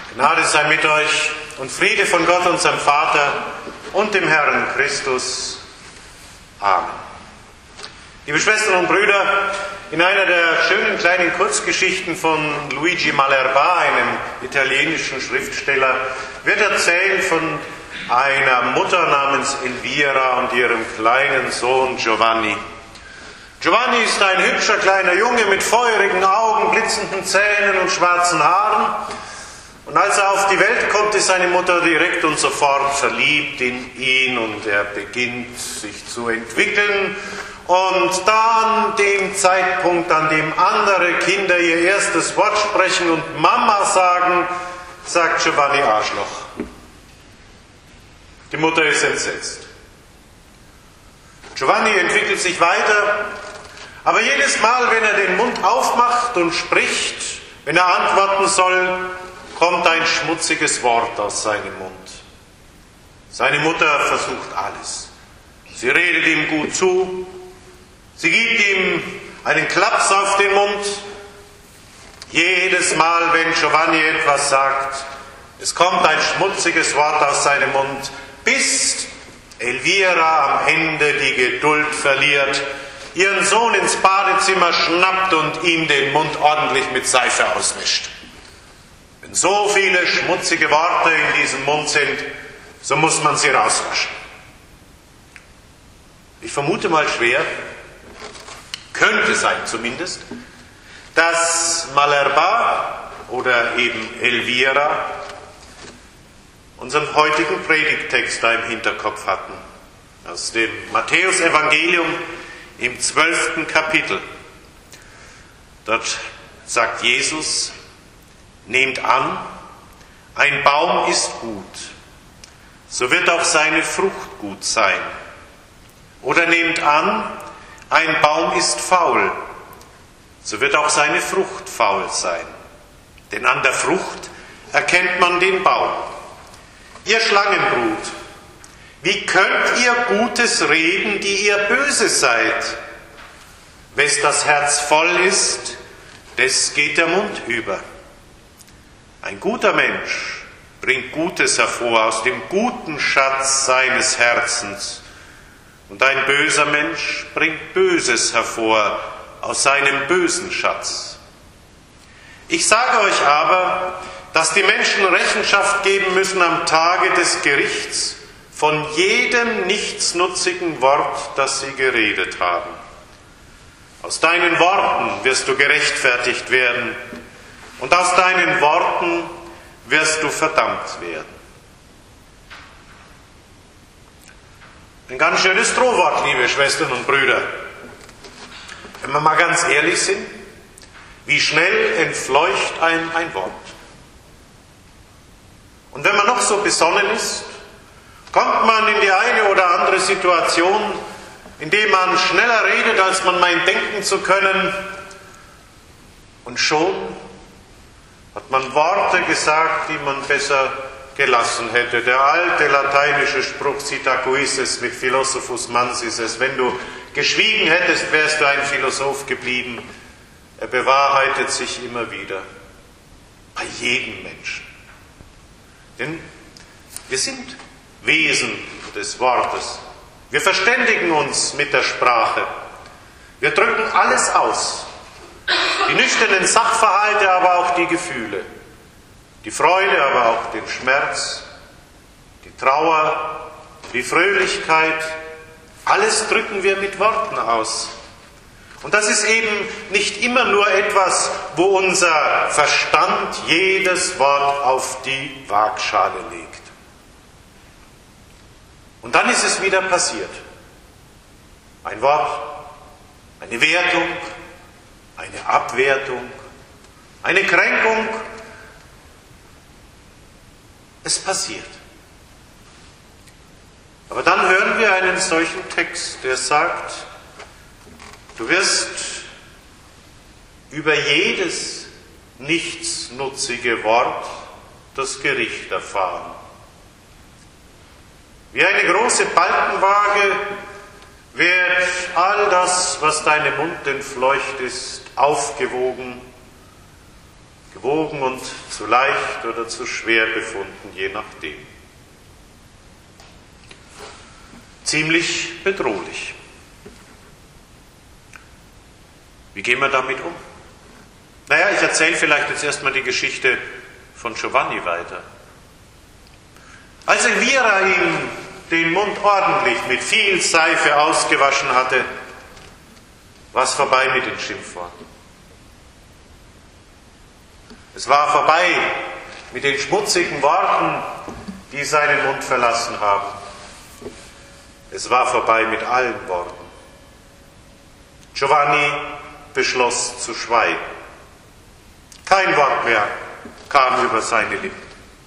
Gnade sei mit euch und Friede von Gott, unserem Vater und dem Herrn Christus. Amen. Liebe Schwestern und Brüder, in einer der schönen kleinen Kurzgeschichten von Luigi Malerba, einem italienischen Schriftsteller, wird erzählt von einer Mutter namens Elvira und ihrem kleinen Sohn Giovanni. Giovanni ist ein hübscher kleiner Junge mit feurigen Augen, blitzenden Zähnen und schwarzen Haaren. Und als er auf die Welt kommt, ist seine Mutter direkt und sofort verliebt in ihn und er beginnt sich zu entwickeln. Und da an dem Zeitpunkt, an dem andere Kinder ihr erstes Wort sprechen und Mama sagen, sagt Giovanni Arschloch. Die Mutter ist entsetzt. Giovanni entwickelt sich weiter, aber jedes Mal, wenn er den Mund aufmacht und spricht, wenn er antworten soll, kommt ein schmutziges Wort aus seinem Mund. Seine Mutter versucht alles. Sie redet ihm gut zu, sie gibt ihm einen Klaps auf den Mund. Jedes Mal, wenn Giovanni etwas sagt, es kommt ein schmutziges Wort aus seinem Mund, bis Elvira am Ende die Geduld verliert, ihren Sohn ins Badezimmer schnappt und ihm den Mund ordentlich mit Seife ausmischt. Wenn so viele schmutzige Worte in diesem Mund sind, so muss man sie rauswaschen. Ich vermute mal schwer, könnte sein zumindest, dass Malerba oder eben Elvira unseren heutigen Predigttext da im Hinterkopf hatten. Aus dem Matthäus-Evangelium im 12. Kapitel. Dort sagt Jesus: Nehmt an, ein Baum ist gut, so wird auch seine Frucht gut sein. Oder nehmt an, ein Baum ist faul, so wird auch seine Frucht faul sein. Denn an der Frucht erkennt man den Baum. Ihr Schlangenbrut, wie könnt ihr Gutes reden, die ihr böse seid? Wes das Herz voll ist, des geht der Mund über. Ein guter Mensch bringt Gutes hervor aus dem guten Schatz seines Herzens. Und ein böser Mensch bringt Böses hervor aus seinem bösen Schatz. Ich sage euch aber, dass die Menschen Rechenschaft geben müssen am Tage des Gerichts von jedem nichtsnutzigen Wort, das sie geredet haben. Aus deinen Worten wirst du gerechtfertigt werden und aus deinen Worten wirst du verdammt werden. Ein ganz schönes Drohwort, liebe Schwestern und Brüder. Wenn wir mal ganz ehrlich sind, wie schnell entfleucht ein Wort. Und wenn man noch so besonnen ist, kommt man in die eine oder andere Situation, in der man schneller redet, als man meint denken zu können. Und schon hat man Worte gesagt, die man besser gelassen hätte. Der alte lateinische Spruch, sit acuisses mit philosophus mansis es, wenn du geschwiegen hättest, wärst du ein Philosoph geblieben. Er bewahrheitet sich immer wieder. Bei jedem Menschen. Denn wir sind Wesen des Wortes. Wir verständigen uns mit der Sprache. Wir drücken alles aus. Die nüchternen Sachverhalte, aber auch die Gefühle. Die Freude, aber auch den Schmerz. Die Trauer, die Fröhlichkeit. Alles drücken wir mit Worten aus. Und das ist eben nicht immer nur etwas, wo unser Verstand jedes Wort auf die Waagschale legt. Und dann ist es wieder passiert. Ein Wort, eine Wertung, eine Abwertung, eine Kränkung. Es passiert. Aber dann hören wir einen solchen Text, der sagt, du wirst über jedes nichtsnutzige Wort das Gericht erfahren. Wie eine große Balkenwaage wird all das, was deinem Mund entfleucht ist, aufgewogen, gewogen und zu leicht oder zu schwer befunden, je nachdem. Ziemlich bedrohlich. Wie gehen wir damit um? Naja, ich erzähle vielleicht jetzt erstmal die Geschichte von Giovanni weiter. Als Elvira ihm den Mund ordentlich mit viel Seife ausgewaschen hatte, war es vorbei mit den Schimpfworten. Es war vorbei mit den schmutzigen Worten, die seinen Mund verlassen haben. Es war vorbei mit allen Worten. Giovanni beschloss zu schweigen. Kein Wort mehr kam über seine Lippen.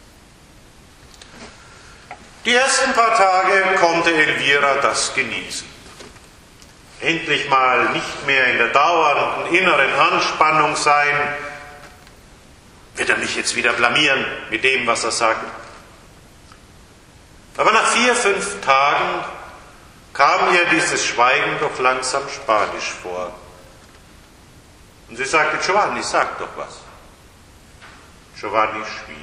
Die ersten paar Tage konnte Elvira das genießen. Endlich mal nicht mehr in der dauernden inneren Anspannung sein. Wird er mich jetzt wieder blamieren mit dem, was er sagt? Aber nach 4, 5 Tagen kam ihr dieses Schweigen doch langsam spanisch vor. Und sie sagte, Giovanni, sag doch was. Giovanni schwieg.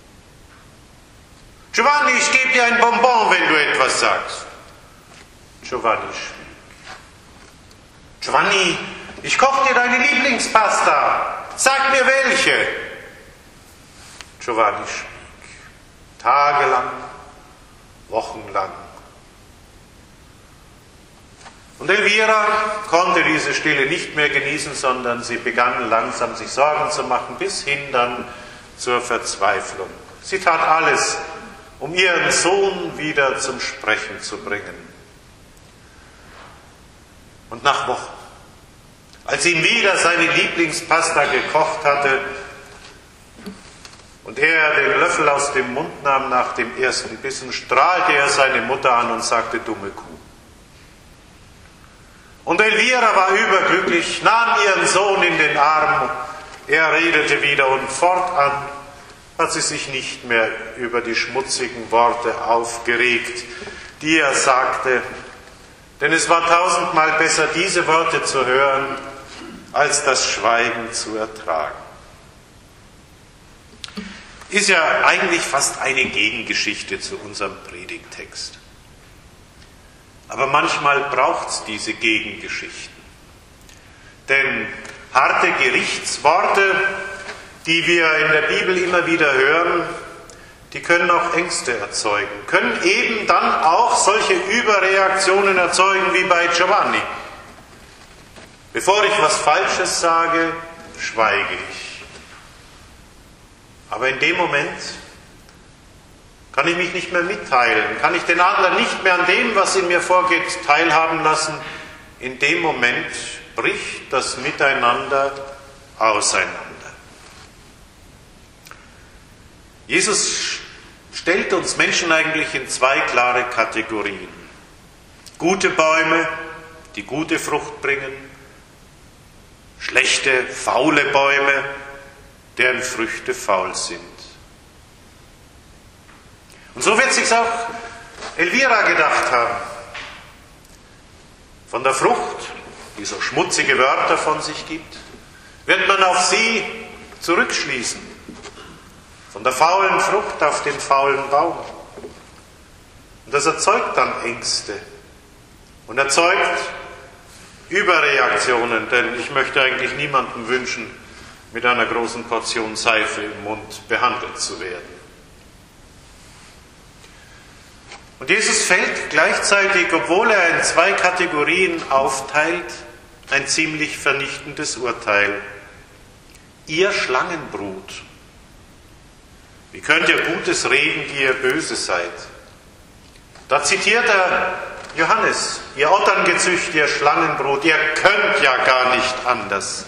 Giovanni, ich gebe dir ein Bonbon, wenn du etwas sagst. Giovanni schwieg. Giovanni, ich koche dir deine Lieblingspasta. Sag mir welche. Giovanni schwieg. Tagelang, wochenlang. Und Elvira konnte diese Stille nicht mehr genießen, sondern sie begann langsam sich Sorgen zu machen, bis hin dann zur Verzweiflung. Sie tat alles, um ihren Sohn wieder zum Sprechen zu bringen. Und nach Wochen, als sie ihm wieder seine Lieblingspasta gekocht hatte und er den Löffel aus dem Mund nahm nach dem ersten Bissen, strahlte er seine Mutter an und sagte, dumme Kuh. Und Elvira war überglücklich, nahm ihren Sohn in den Arm, er redete wieder und fortan hat sie sich nicht mehr über die schmutzigen Worte aufgeregt, die er sagte, denn es war 1000-mal besser, diese Worte zu hören, als das Schweigen zu ertragen. Ist ja eigentlich fast eine Gegengeschichte zu unserem Predigttext. Aber manchmal braucht es diese Gegengeschichten. Denn harte Gerichtsworte, die wir in der Bibel immer wieder hören, die können auch Ängste erzeugen, können eben dann auch solche Überreaktionen erzeugen wie bei Giovanni. Bevor ich was Falsches sage, schweige ich. Aber in dem Moment kann ich mich nicht mehr mitteilen, kann ich den anderen nicht mehr an dem, was in mir vorgeht, teilhaben lassen. In dem Moment bricht das Miteinander auseinander. Jesus stellt uns Menschen eigentlich in 2 klare Kategorien. Gute Bäume, die gute Frucht bringen, schlechte, faule Bäume, deren Früchte faul sind. Und so wird sich's auch Elvira gedacht haben. Von der Frucht, die so schmutzige Wörter von sich gibt, wird man auf sie zurückschließen. Von der faulen Frucht auf den faulen Baum. Und das erzeugt dann Ängste und erzeugt Überreaktionen, denn ich möchte eigentlich niemandem wünschen, mit einer großen Portion Seife im Mund behandelt zu werden. Und Jesus fällt gleichzeitig, obwohl er in 2 Kategorien aufteilt, ein ziemlich vernichtendes Urteil. Ihr Schlangenbrut, wie könnt ihr Gutes reden, die ihr böse seid? Da zitiert er Johannes, ihr Otterngezücht, ihr Schlangenbrut, ihr könnt ja gar nicht anders.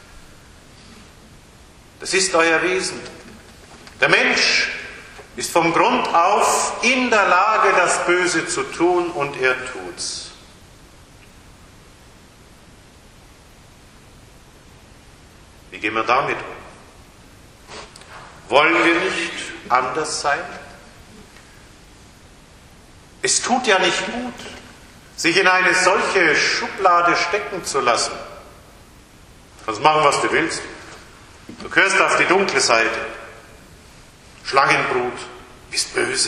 Das ist euer Wesen. Der Mensch ist vom Grund auf in der Lage, das Böse zu tun, und er tut's. Wie gehen wir damit um? Wollen wir nicht anders sein? Es tut ja nicht gut, sich in eine solche Schublade stecken zu lassen. Kannst machen, was du willst. Du gehörst auf die dunkle Seite. Schlangenbrut, bist böse.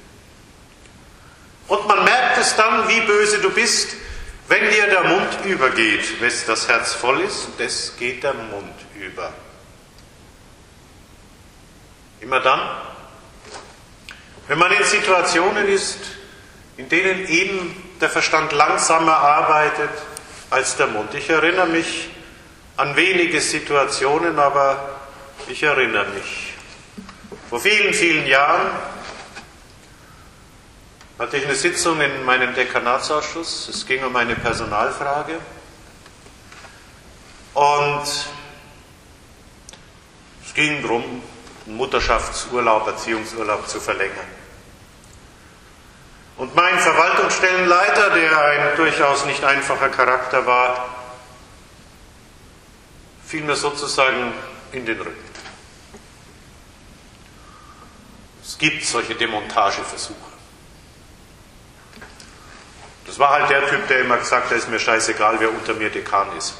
Und man merkt es dann, wie böse du bist, wenn dir der Mund übergeht. Wenn das Herz voll ist, das geht der Mund über. Immer dann, wenn man in Situationen ist, in denen eben der Verstand langsamer arbeitet als der Mund. Ich erinnere mich an wenige Situationen, aber ich erinnere mich. Vor vielen, vielen Jahren hatte ich eine Sitzung in meinem Dekanatsausschuss. Es ging um eine Personalfrage. Und es ging darum, einen Mutterschaftsurlaub, Erziehungsurlaub zu verlängern. Und mein Verwaltungsstellenleiter, der ein durchaus nicht einfacher Charakter war, fiel mir sozusagen in den Rücken. Es gibt solche Demontageversuche. Das war halt der Typ, der immer gesagt hat, ist mir scheißegal, wer unter mir Dekan ist.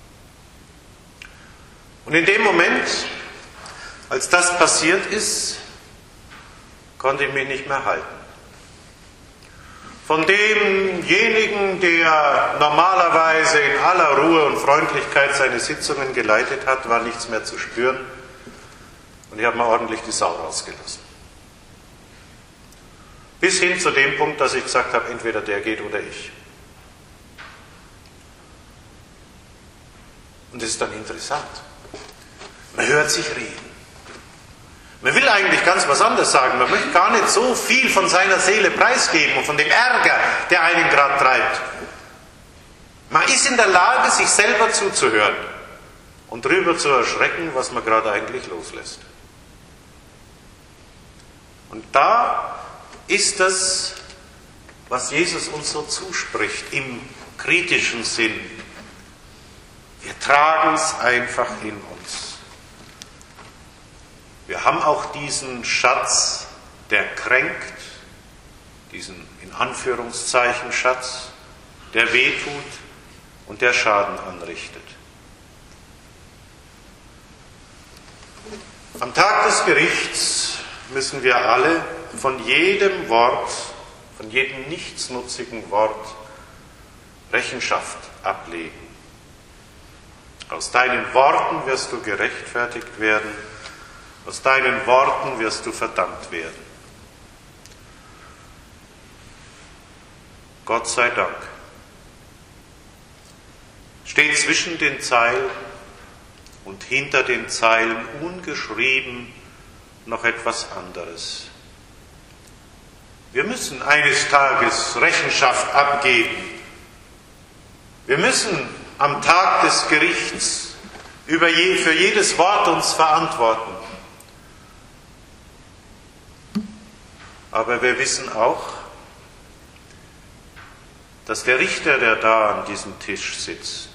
Und in dem Moment, als das passiert ist, konnte ich mich nicht mehr halten. Von demjenigen, der normalerweise in aller Ruhe und Freundlichkeit seine Sitzungen geleitet hat, war nichts mehr zu spüren. Und ich habe mal ordentlich die Sau rausgelassen. Bis hin zu dem Punkt, dass ich gesagt habe, entweder der geht oder ich. Und das ist dann interessant. Man hört sich reden. Man will eigentlich ganz was anderes sagen. Man möchte gar nicht so viel von seiner Seele preisgeben und von dem Ärger, der einen gerade treibt. Man ist in der Lage, sich selber zuzuhören und darüber zu erschrecken, was man gerade eigentlich loslässt. Und da ist das, was Jesus uns so zuspricht, im kritischen Sinn. Wir tragen es einfach in uns. Wir haben auch diesen Schatz, der kränkt, diesen in Anführungszeichen Schatz, der wehtut und der Schaden anrichtet. Am Tag des Gerichts müssen wir alle von jedem Wort, von jedem nichtsnutzigen Wort Rechenschaft ablegen. Aus deinen Worten wirst du gerechtfertigt werden, aus deinen Worten wirst du verdammt werden. Gott sei Dank steht zwischen den Zeilen und hinter den Zeilen ungeschrieben noch etwas anderes. Wir müssen eines Tages Rechenschaft abgeben. Wir müssen am Tag des Gerichts für jedes Wort uns verantworten. Aber wir wissen auch, dass der Richter, der da an diesem Tisch sitzt,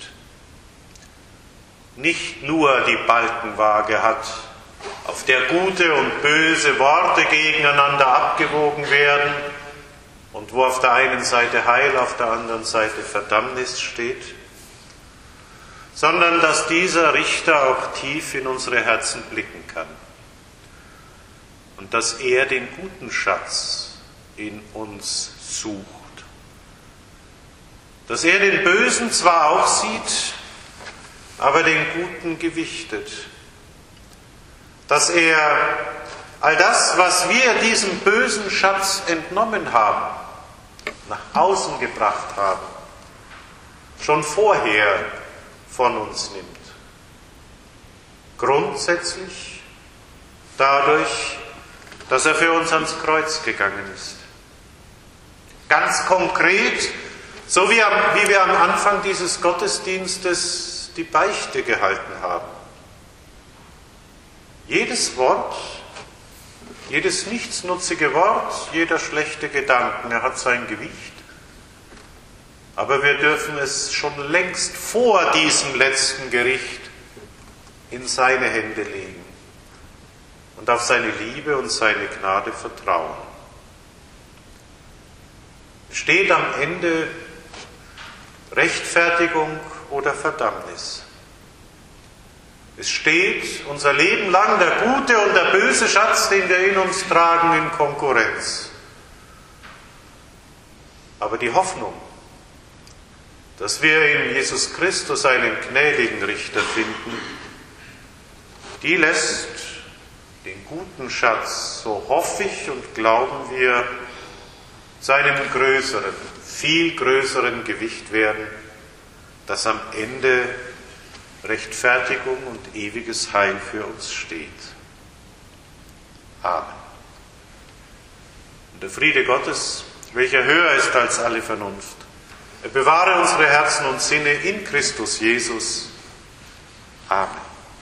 nicht nur die Balkenwaage hat, auf der gute und böse Worte gegeneinander abgewogen werden und wo auf der einen Seite Heil, auf der anderen Seite Verdammnis steht, sondern dass dieser Richter auch tief in unsere Herzen blicken kann und dass er den guten Schatz in uns sucht. Dass er den Bösen zwar auch sieht, aber den Guten gewichtet. Dass er all das, was wir diesem bösen Schatz entnommen haben, nach außen gebracht haben, schon vorher von uns nimmt. Grundsätzlich dadurch, dass er für uns ans Kreuz gegangen ist. Ganz konkret, so wie wir am Anfang dieses Gottesdienstes die Beichte gehalten haben. Jedes Wort, jedes nichtsnutzige Wort, jeder schlechte Gedanken, er hat sein Gewicht. Aber wir dürfen es schon längst vor diesem letzten Gericht in seine Hände legen und auf seine Liebe und seine Gnade vertrauen. Es steht am Ende Rechtfertigung oder Verdammnis. Es steht unser Leben lang der gute und der böse Schatz, den wir in uns tragen, in Konkurrenz. Aber die Hoffnung, dass wir in Jesus Christus einen gnädigen Richter finden, die lässt den guten Schatz, so hoffe ich und glauben wir, zu einem größeren, viel größeren Gewicht werden, das am Ende Rechtfertigung und ewiges Heil für uns steht. Amen. Und der Friede Gottes, welcher höher ist als alle Vernunft, er bewahre unsere Herzen und Sinne in Christus Jesus. Amen.